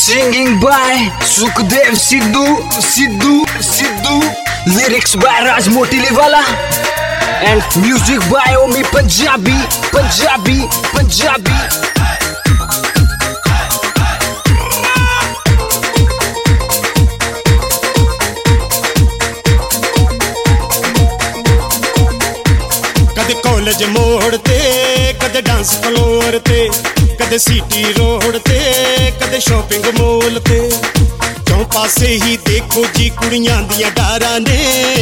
Singing by Sukhdev Sidhu. Lyrics by Raj Motiliwala and music by Omi Punjabi. कदे college मोड़ ते कदे dance floor ते कदे सिटी रोड ते कदे शॉपिंग मॉल ते क्यों पासे ही देखो जी कुड़ियां दियां डारां ने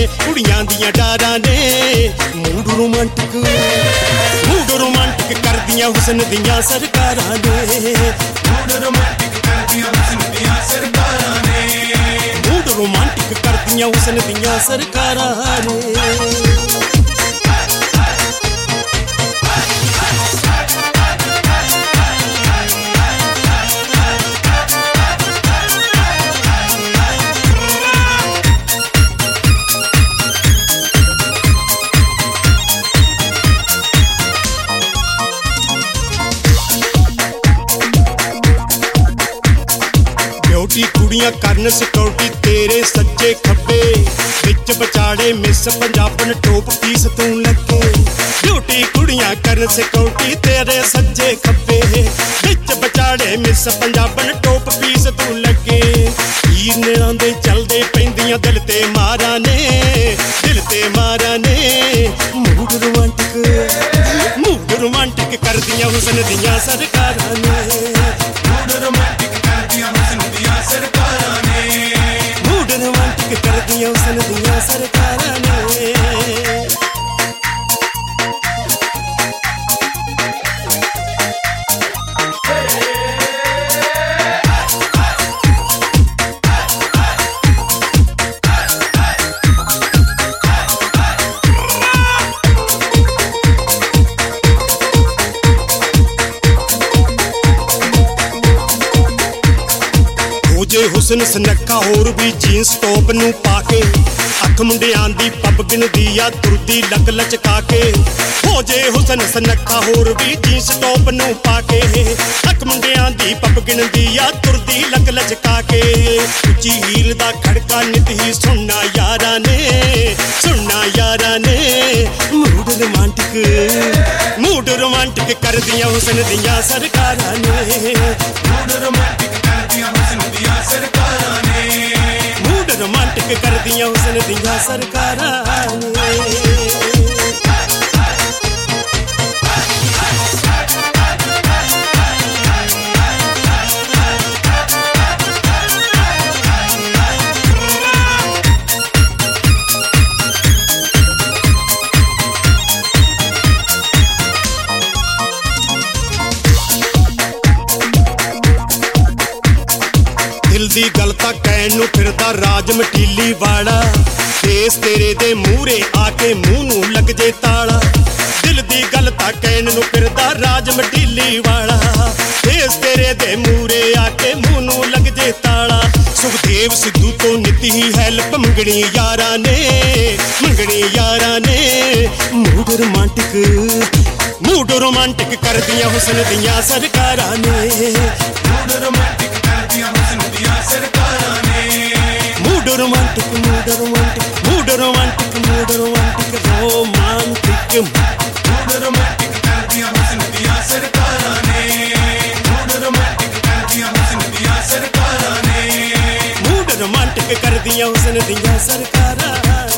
मूड रोमांटिक कर दियां हुस्न दियां सरकारां ने मूड रोमांटिक कर दियां हुस्न दियां सरकारां ने कुड़ियां करन सिक्योरिटी तेरे सज्जे खब्बे विच बचाड़े मिस पंजाबन टॉप पीस तू लगे ब्यूटी कुड़ियां करन सिक्योरिटी तेरे सज्जे खब्बे विच बचाड़े मिस पंजाबन टॉप पीस तू लगे हीर नेड़ां दे चलदे पैंदियां दिल ते मारा ने मूड रोमांटिक कर दियां हुस्न दियां सरकारां ने मूड रोमांटिक कर दियां हुस्न दियां सरकारां ने मूड रोमांटिक कर दियां हुस्न दियां सरकारां ने हुस्न सनक्खा होर भी जीन्स टॉप नू पाके अख मुंडियां दी पब गिनदी आ तुरदी लक लचका के हो जे हुस्न सनक्खा होर भी जीन्स टॉप नू पाके अख मुंडियां दी पब गिनदी आ तुरदी लक लचका के उच्ची हील दा खड़का नित ही सुनना यारां ने मूड रोमांटिक कर दियां हुस्न दियां सरकारां ने मूड रोमांटिक कर दियां हुस्न दियां सरकारां ने मूड रोमांटिक कर दियां हुस्न दियां सरकारां ने दिल दी गल तां कहण नूं फिरदा राज मटीली वाला फेस तेरे दे मूहरे आके मूंह नूं लग जे ताला दिल दी गल तां कहण नूं फिरदा राज मटीली वाला फेस तेरे दे मूहरे आके मूंह नूं लग जे ताला सुखदेव सिद्धू तो नित ही हेल्प मंगणी यारां ने मूड रोमांटिक कर दियां हुस्न दियां सरकारां ने मूड रोमांटिक कर दियां हुस्न दियां सरकारां ने मूड रोमांटिक कर दियां हुस्न दियां सरकारां ने मूड रोमांटिक कर दियां हुस्न दियां सरकारां ने मूड रोमांटिक कर दियां हुस्न दियां सरकारां